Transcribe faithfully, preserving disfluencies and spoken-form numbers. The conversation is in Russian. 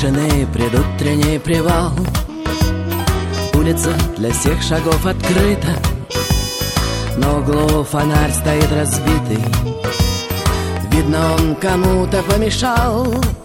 тишины предутренний привал. Улица для всех шагов открыта, на углу фонарь стоит разбитый. Видно, он кому-то помешал.